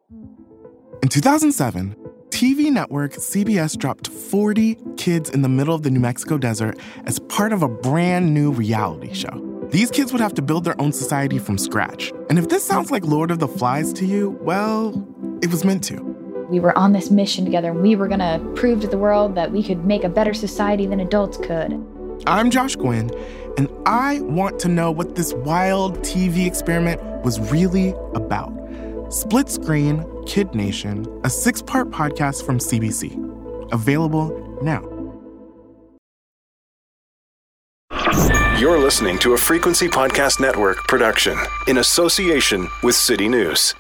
In 2007, TV network CBS dropped 40 kids in the middle of the New Mexico desert as part of a brand new reality show. These kids would have to build their own society from scratch. And if this sounds like Lord of the Flies to you, well, it was meant to. We were on this mission together, and we were going to prove to the world that we could make a better society than adults could. I'm Josh Gwynn, and I want to know what this wild TV experiment was really about. Split Screen, Kid Nation, a 6-part podcast from CBC. Available now. You're listening to a Frequency Podcast Network production in association with City News.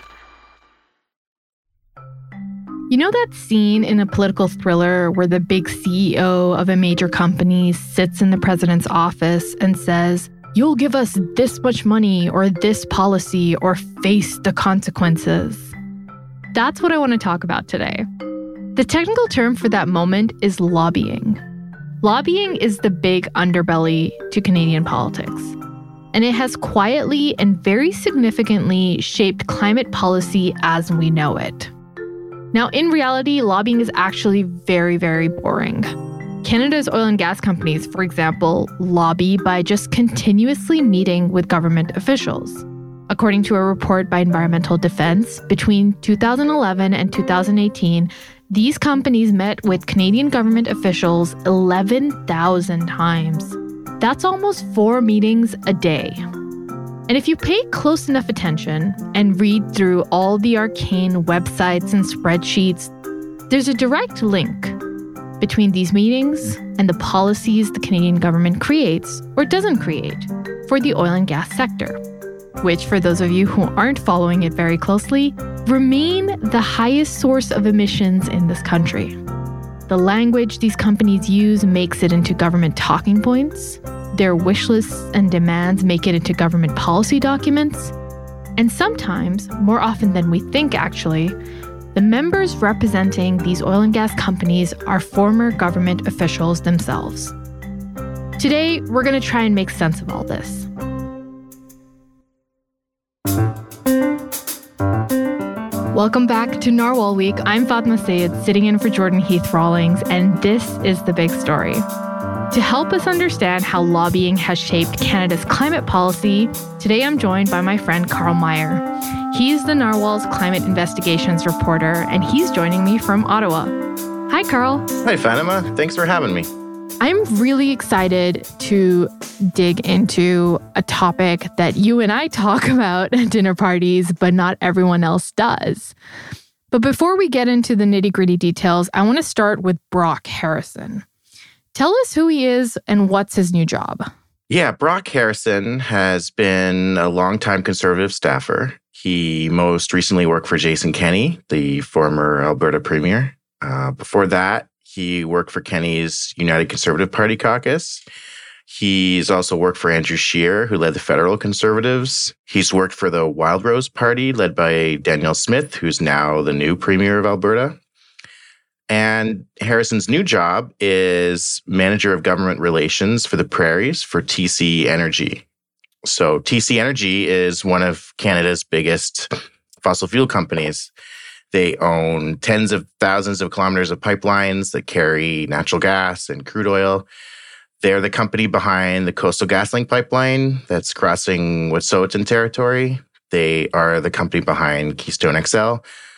You know that scene in a political thriller where the big CEO of a major company sits in the president's office and says, "You'll give us this much money or this policy or face the consequences"? That's what I want to talk about today. The technical term for that moment is lobbying. Lobbying is the big underbelly to Canadian politics. And it has quietly and very significantly shaped climate policy as we know it. Now, in reality, lobbying is actually very, very boring. Canada's oil and gas companies, for example, lobby by just continuously meeting with government officials. According to a report by Environmental Defense, between 2011 and 2018, these companies met with Canadian government officials 11,000 times. That's almost 4 meetings a day. And if you pay close enough attention and read through all the arcane websites and spreadsheets, there's a direct link between these meetings and the policies the Canadian government creates or doesn't create for the oil and gas sector, which, for those of you who aren't following it very closely, remain the highest source of emissions in this country. The language these companies use makes it into government talking points. Their wish lists and demands make it into government policy documents. And sometimes, more often than we think actually, the members representing these oil and gas companies are former government officials themselves. Today, we're going to try and make sense of all this. Welcome back to Narwhal Week. I'm Fatma Sayed, sitting in for Jordan Heath Rawlings, and this is The Big Story. To help us understand how lobbying has shaped Canada's climate policy, today I'm joined by my friend Carl Meyer. He's the Narwhal's climate investigations reporter, and he's joining me from Ottawa. Hi, Carl. Hi, Fatima. Thanks for having me. I'm really excited to dig into a topic that you and I talk about at dinner parties, but not everyone else does. But before we get into the nitty-gritty details, I want to start with Brock Harrison. Tell us who he is and what's his new job. Yeah, Brock Harrison has been a longtime Conservative staffer. He most recently worked for Jason Kenney, the former Alberta Premier. Before that, he worked for Kenney's United Conservative Party caucus. He's also worked for Andrew Scheer, who led the federal Conservatives. He's worked for the Wildrose Party, led by Danielle Smith, who's now the new Premier of Alberta. And Harrison's new job is Manager of Government Relations for the Prairies for TC Energy. So TC Energy is one of Canada's biggest fossil fuel companies. They own tens of thousands of kilometers of pipelines that carry natural gas and crude oil. They're the company behind the Coastal GasLink pipeline that's crossing Wet'suwet'en territory. They are the company behind Keystone XL.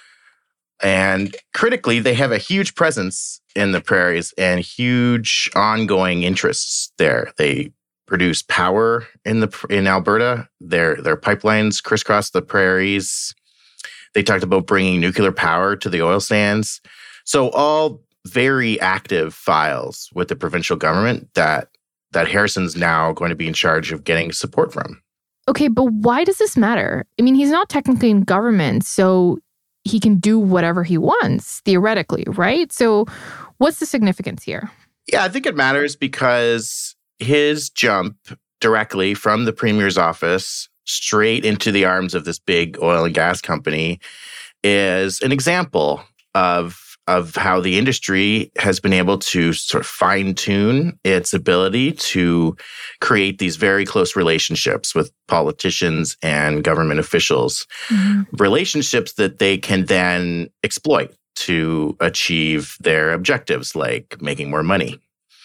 And critically, they have a huge presence in the prairies and huge ongoing interests there. They produce power in Alberta. Their pipelines crisscross the prairies. They talked about bringing nuclear power to the oil sands. So all very active files with the provincial government that Harrison's now going to be in charge of getting support from. Okay, but why does this matter? I mean, he's not technically in government, so he can do whatever he wants, theoretically, right? So what's the significance here? Yeah, I think it matters because his jump directly from the Premier's office straight into the arms of this big oil and gas company is an example of of how the industry has been able to sort of fine-tune its ability to create these very close relationships with politicians and government officials, relationships that they can then exploit to achieve their objectives, like making more money.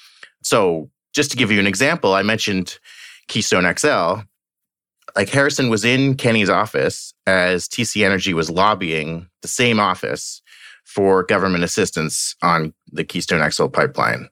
So just to give you an example, I mentioned Keystone XL. Like Harrison was in Kenney's office as TC Energy was lobbying the same office for government assistance on the Keystone XL pipeline.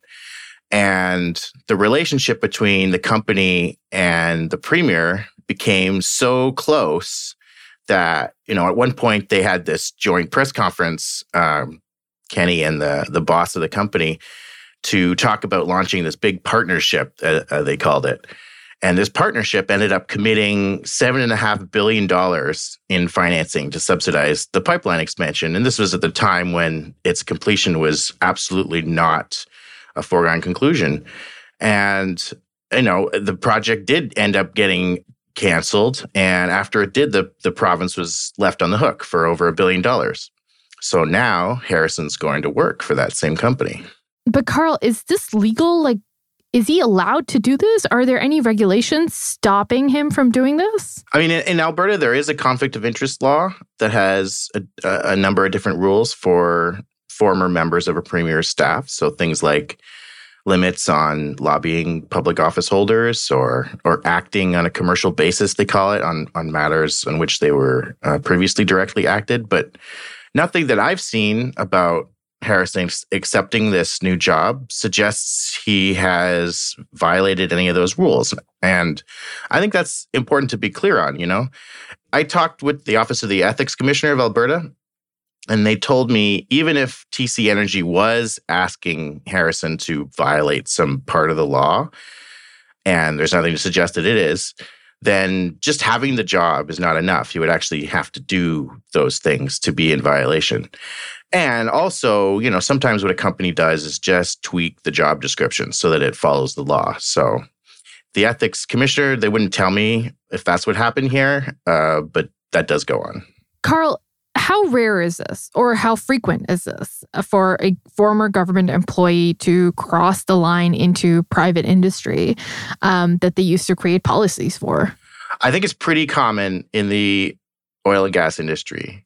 And the relationship between the company and the premier became so close that, at one point they had this joint press conference, Kenney and the boss of the company, to talk about launching this big partnership, they called it. And this partnership ended up committing $7.5 billion in financing to subsidize the pipeline expansion. And this was at the time when its completion was absolutely not a foregone conclusion. And, the project did end up getting canceled. And after it did, the province was left on the hook for over $1 billion. So now Harrison's going to work for that same company. But Carl, is this legal? Is he allowed to do this? Are there any regulations stopping him from doing this? I mean, in Alberta, there is a conflict of interest law that has a number of different rules for former members of a premier's staff. So things like limits on lobbying public office holders or acting on a commercial basis, they call it, on matters on which they were previously directly acted. But nothing that I've seen about Harrison accepting this new job suggests he has violated any of those rules. And I think that's important to be clear on, I talked with the Office of the Ethics Commissioner of Alberta, and they told me even if TC Energy was asking Harrison to violate some part of the law, and there's nothing to suggest that it is, then just having the job is not enough. You would actually have to do those things to be in violation. And also, sometimes what a company does is just tweak the job description so that it follows the law. So the ethics commissioner, they wouldn't tell me if that's what happened here, but that does go on. Carl, how rare is this, or how frequent is this for a former government employee to cross the line into private industry that they used to create policies for? I think it's pretty common in the oil and gas industry.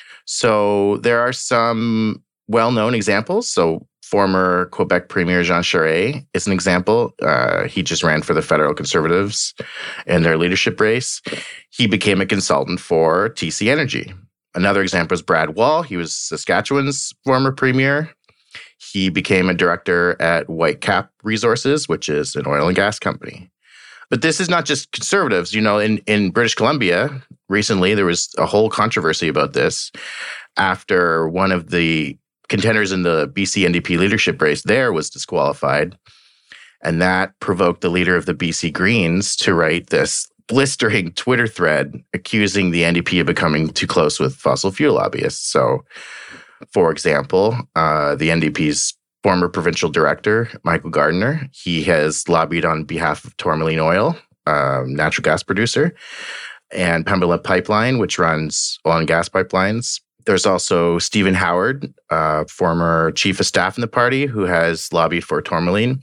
So there are some well-known examples. So former Quebec Premier Jean Charest is an example. He just ran for the federal Conservatives in their leadership race. He became a consultant for TC Energy. Another example is Brad Wall. He was Saskatchewan's former premier. He became a director at Whitecap Resources, which is an oil and gas company. But this is not just Conservatives. In British Columbia, recently there was a whole controversy about this after one of the contenders in the BC NDP leadership race there was disqualified. And that provoked the leader of the BC Greens to write this blistering Twitter thread accusing the NDP of becoming too close with fossil fuel lobbyists. So, for example, the NDP's former provincial director, Michael Gardiner, he has lobbied on behalf of Tourmaline Oil, natural gas producer, and Pembina Pipeline, which runs oil and gas pipelines. There's also Stephen Howard, former chief of staff in the party, who has lobbied for Tourmaline.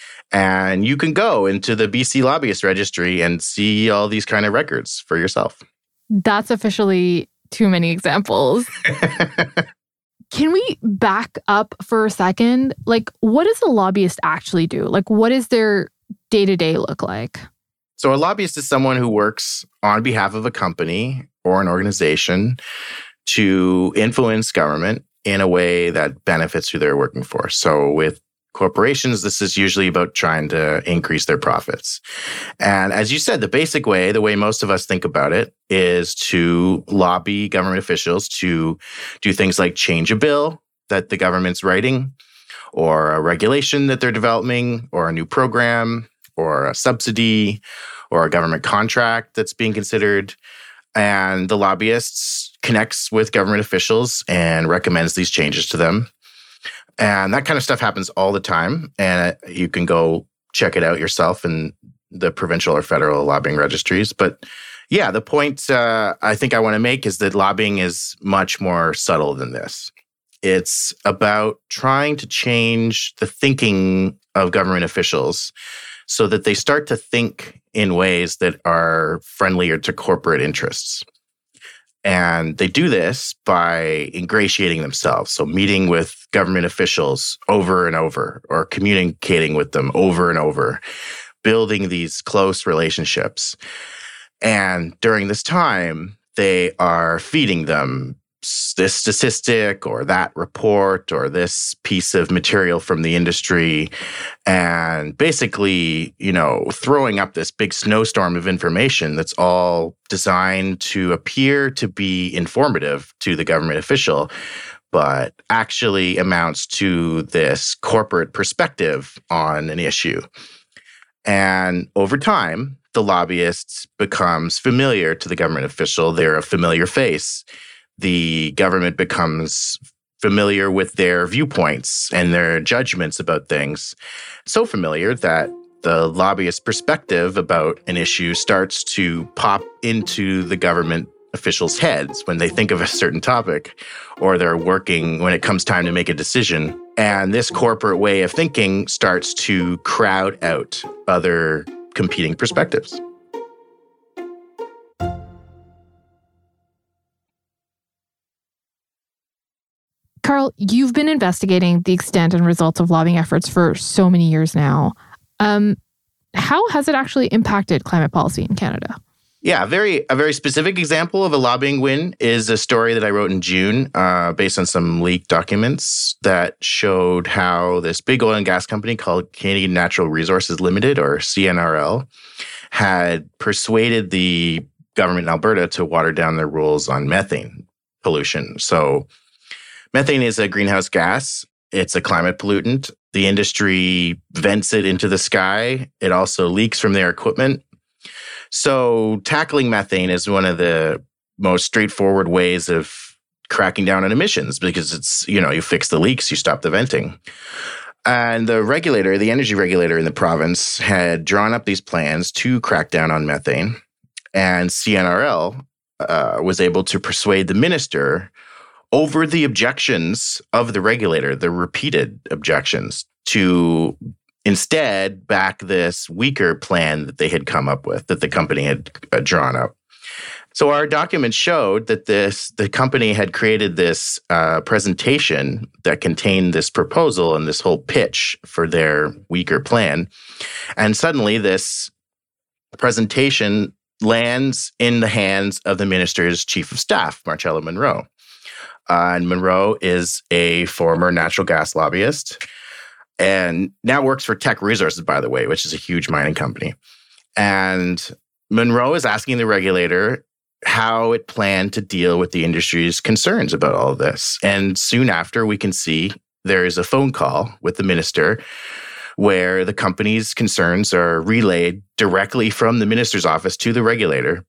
And you can go into the BC Lobbyist Registry and see all these kind of records for yourself. That's officially too many examples. Can we back up for a second? What does a lobbyist actually do? What does their day-to-day look like? So a lobbyist is someone who works on behalf of a company or an organization to influence government in a way that benefits who they're working for. So with corporations, this is usually about trying to increase their profits. And as you said, the basic way, the way most of us think about it, is to lobby government officials to do things like change a bill that the government's writing, or a regulation that they're developing, or a new program, or a subsidy, or a government contract that's being considered. And the lobbyists connects with government officials and recommends these changes to them. And that kind of stuff happens all the time. And you can go check it out yourself in the provincial or federal lobbying registries. But yeah, the point I think I want to make is that lobbying is much more subtle than this. It's about trying to change the thinking of government officials so that they start to think in ways that are friendlier to corporate interests. And they do this by ingratiating themselves. So meeting with government officials over and over, or communicating with them over and over, building these close relationships. And during this time, they are feeding them this statistic or that report or this piece of material from the industry, and basically, throwing up this big snowstorm of information that's all designed to appear to be informative to the government official, but actually amounts to this corporate perspective on an issue. And over time, the lobbyist becomes familiar to the government official. They're a familiar face. The government becomes familiar with their viewpoints and their judgments about things. So familiar that the lobbyist perspective about an issue starts to pop into the government officials' heads when they think of a certain topic, or they're working when it comes time to make a decision. And this corporate way of thinking starts to crowd out other competing perspectives. Carl, you've been investigating the extent and results of lobbying efforts for so many years now. How has it actually impacted climate policy in Canada? Yeah, a very specific example of a lobbying win is a story that I wrote in June based on some leaked documents that showed how this big oil and gas company called Canadian Natural Resources Limited, or CNRL, had persuaded the government in Alberta to water down their rules on methane pollution. So methane is a greenhouse gas. It's a climate pollutant. The industry vents it into the sky. It also leaks from their equipment. So tackling methane is one of the most straightforward ways of cracking down on emissions, because it's, you fix the leaks, you stop the venting. And the regulator, the energy regulator in the province, had drawn up these plans to crack down on methane. And CNRL was able to persuade the minister over the objections of the regulator, the repeated objections, to instead back this weaker plan that they had come up with, that the company had drawn up. So our documents showed that the company had created this presentation that contained this proposal and this whole pitch for their weaker plan. And suddenly this presentation lands in the hands of the minister's chief of staff, Marcella Munro. And Munro is a former natural gas lobbyist and now works for Teck Resources, by the way, which is a huge mining company. And Munro is asking the regulator how it planned to deal with the industry's concerns about all of this. And soon after, we can see there is a phone call with the minister where the company's concerns are relayed directly from the minister's office to the regulator.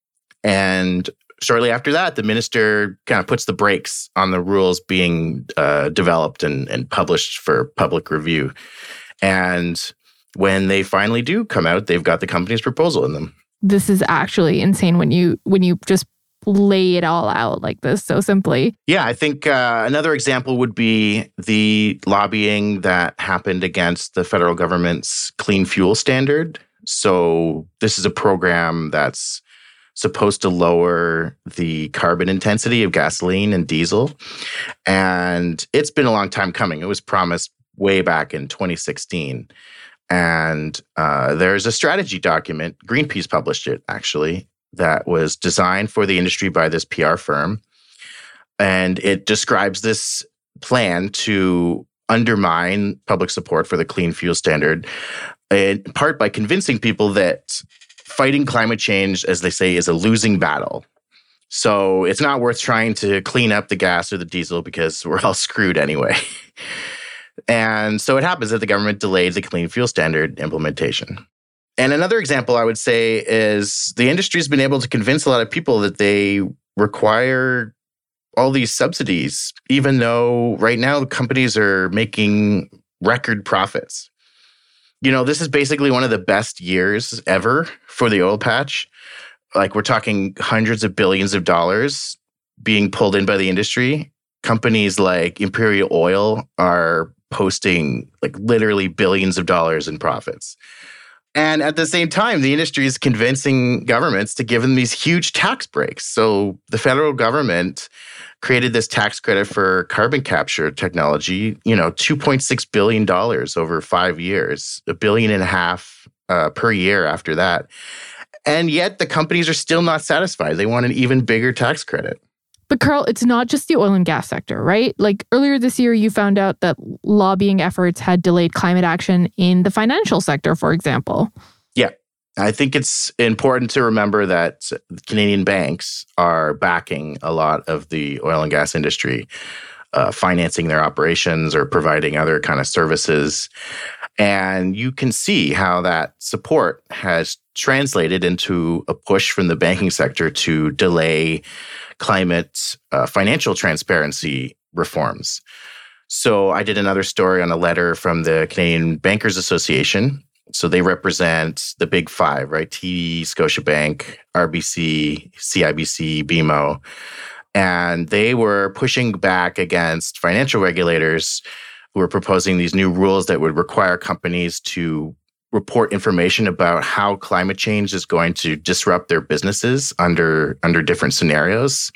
And shortly after that, the minister kind of puts the brakes on the rules being developed and published for public review. And when they finally do come out, they've got the company's proposal in them. This is actually insane when you just lay it all out like this so simply. Yeah, I think another example would be the lobbying that happened against the federal government's clean fuel standard. So this is a program that's supposed to lower the carbon intensity of gasoline and diesel. And it's been a long time coming. It was promised way back in 2016. And there's a strategy document, Greenpeace published it actually, that was designed for the industry by this PR firm. And it describes this plan to undermine public support for the clean fuel standard, in part by convincing people that fighting climate change, as they say, is a losing battle. So it's not worth trying to clean up the gas or the diesel because we're all screwed anyway. And so it happens that the government delayed the clean fuel standard implementation. And another example I would say is the industry's been able to convince a lot of people that they require all these subsidies, even though right now companies are making record profits. This is basically one of the best years ever for the oil patch. Like, we're talking hundreds of billions of dollars being pulled in by the industry. Companies like Imperial Oil are posting like literally billions of dollars in profits. And at the same time, the industry is convincing governments to give them these huge tax breaks. So the federal government created this tax credit for carbon capture technology, $2.6 billion over 5 years, $1.5 billion per year after that. And yet the companies are still not satisfied. They want an even bigger tax credit. But Carl, it's not just the oil and gas sector, right? Like earlier this year, you found out that lobbying efforts had delayed climate action in the financial sector, for example. Yeah. I think it's important to remember that Canadian banks are backing a lot of the oil and gas industry, financing their operations or providing other kind of services. And you can see how that support has translated into a push from the banking sector to delay climate financial transparency reforms. So I did another story on a letter from the Canadian Bankers Association. So they represent the big five, right? TD, Scotiabank, RBC, CIBC, BMO. And they were pushing back against financial regulators who were proposing these new rules that would require companies to report information about how climate change is going to disrupt their businesses under different scenarios.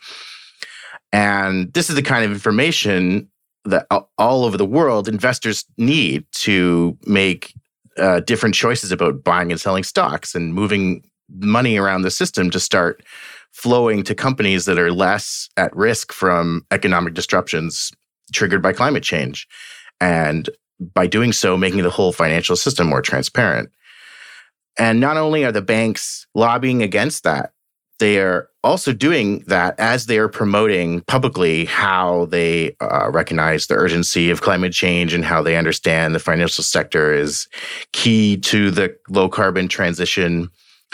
And this is the kind of information that all over the world investors need to make different choices about buying and selling stocks and moving money around the system to start flowing to companies that are less at risk from economic disruptions triggered by climate change. And by doing so, making the whole financial system more transparent. And not only are the banks lobbying against that, they are also doing that as they are promoting publicly how they recognize the urgency of climate change and how they understand the financial sector is key to the low carbon transition.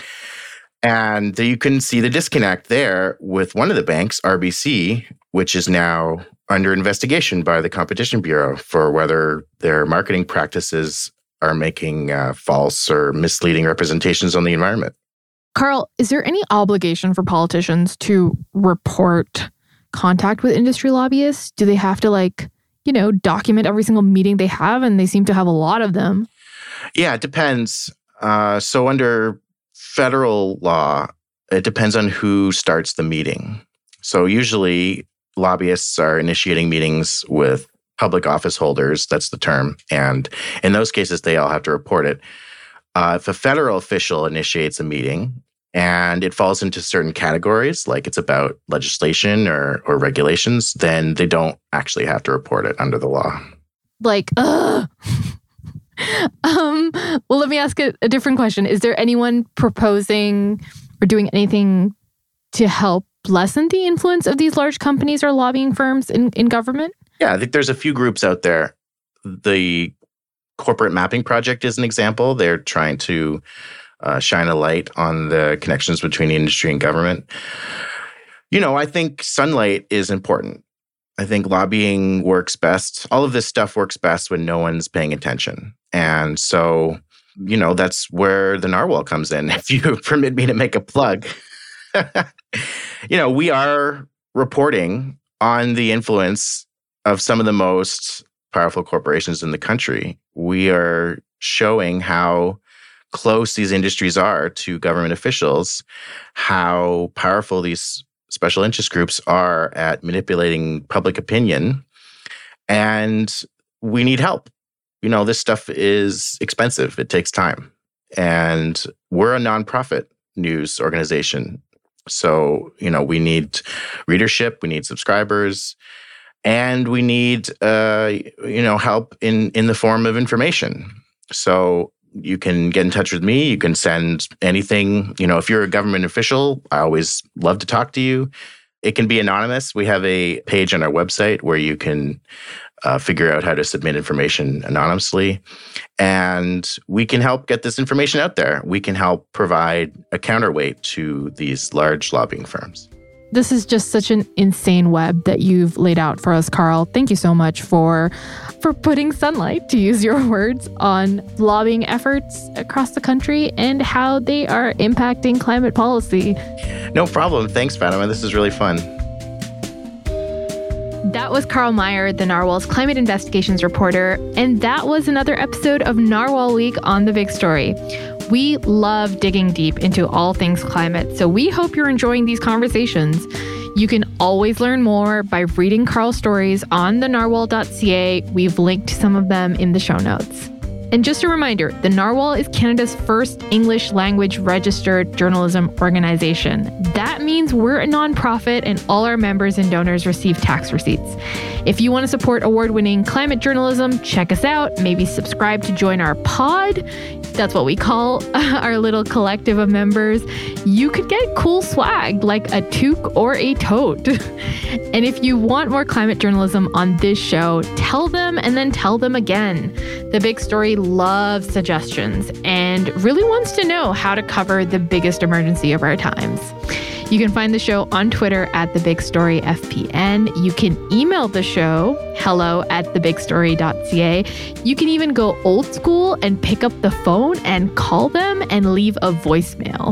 And you can see the disconnect there with one of the banks, RBC, which is now under investigation by the Competition Bureau for whether their marketing practices are making false or misleading representations on the environment. Carl, is there any obligation for politicians to report contact with industry lobbyists? Do they have to document every single meeting they have? And they seem to have a lot of them. Yeah, it depends. So under federal law, it depends on who starts the meeting. So usually lobbyists are initiating meetings with public office holders, that's the term. And in those cases, they all have to report it. If a federal official initiates a meeting and it falls into certain categories, like it's about legislation or regulations, then they don't actually have to report it under the law. Well, let me ask a different question. Is there anyone proposing or doing anything to help lessen the influence of these large companies or lobbying firms in government? Yeah, I think there's a few groups out there. The Corporate Mapping Project is an example. They're trying to shine a light on the connections between industry and government. I think sunlight is important. I think lobbying works best. All of this stuff works best when no one's paying attention. And so, that's where the narwhal comes in. If you permit me to make a plug. We are reporting on the influence of some of the most powerful corporations in the country. We are showing how close these industries are to government officials, how powerful these special interest groups are at manipulating public opinion, and we need help. This stuff is expensive. It takes time. And we're a nonprofit news organization. So, we need readership, we need subscribers, and we need, help in the form of information. So you can get in touch with me. You can send anything. If you're a government official, I always love to talk to you. It can be anonymous. We have a page on our website where you can figure out how to submit information anonymously. And we can help get this information out there. We can help provide a counterweight to these large lobbying firms. This is just such an insane web that you've laid out for us, Carl. Thank you so much for putting sunlight, to use your words, on lobbying efforts across the country and how they are impacting climate policy. No problem. Thanks, Fatima. This is really fun. That was Carl Meyer, the Narwhal's climate investigations reporter, and that was another episode of Narwhal Week on The Big Story. We love digging deep into all things climate, so we hope you're enjoying these conversations. You can always learn more by reading Carl's stories on thenarwhal.ca. We've linked some of them in the show notes. And just a reminder, the Narwhal is Canada's first English language registered journalism organization. That means we're a nonprofit and all our members and donors receive tax receipts. If you want to support award-winning climate journalism, check us out. Maybe subscribe to join our pod. That's what we call our little collective of members. You could get cool swag like a toque or a tote. And if you want more climate journalism on this show, tell them and then tell them again. The Big Story loves suggestions and really wants to know how to cover the biggest emergency of our times. You can find the show on Twitter at TheBigStoryFPN. You can email the show, hello@thebigstory.ca. You can even go old school and pick up the phone and call them and leave a voicemail,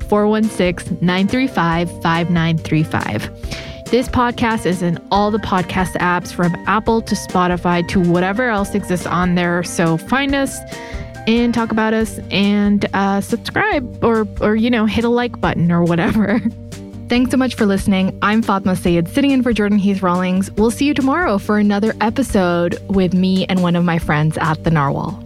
416-935-5935. This podcast is in all the podcast apps from Apple to Spotify to whatever else exists on there. So find us and talk about us and subscribe or hit a like button or whatever. Thanks so much for listening. I'm Fatma Sayed, sitting in for Jordan Heath Rawlings. We'll see you tomorrow for another episode with me and one of my friends at the Narwhal.